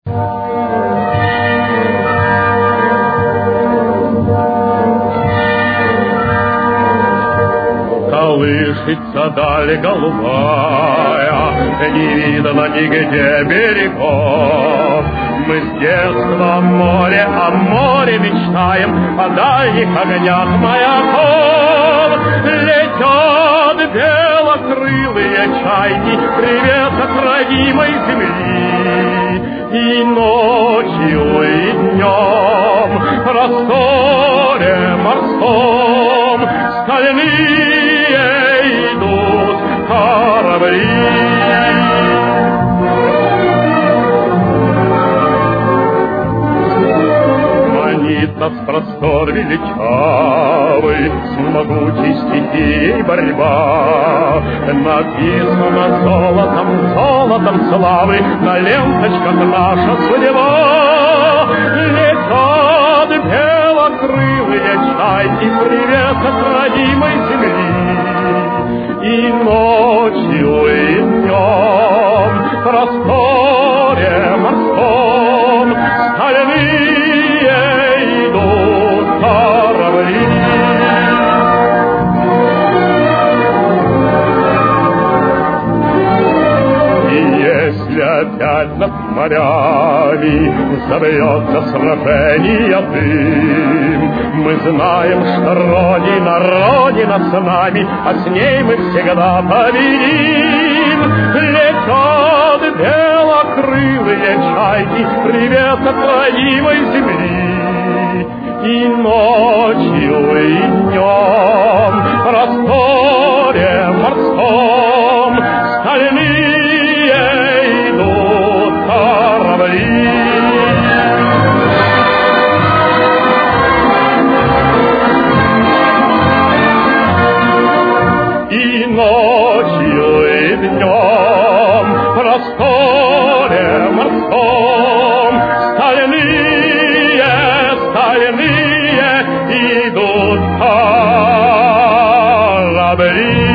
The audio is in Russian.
Колышется даль голубая, не видно нигде берегов. Мы с детства о море мечтаем, о дальних огнях маяков. Летят белокрылые чайки, привет от родимой земли. И ночью, и днем в просторе морском стальные идут корабли. Манит нас простор величавый, с могучей стихией борьба. Написано золотом, золотом славы, на ленточках наша судьба. Летят белокрылые чайки, привет от родимой земли. И ночью, и днем в просторе морском стальные идут корабли. И если опять над морями забьется сражение дым, мы знаем, что Родина, Родина с нами, а с ней мы всегда победим. Летят белокрылые чайки, привет от родимой земли. И ночью, и днем в просторе морском стальные идут корабли. И ночью, и днем в просторе морском стальные идут корабли.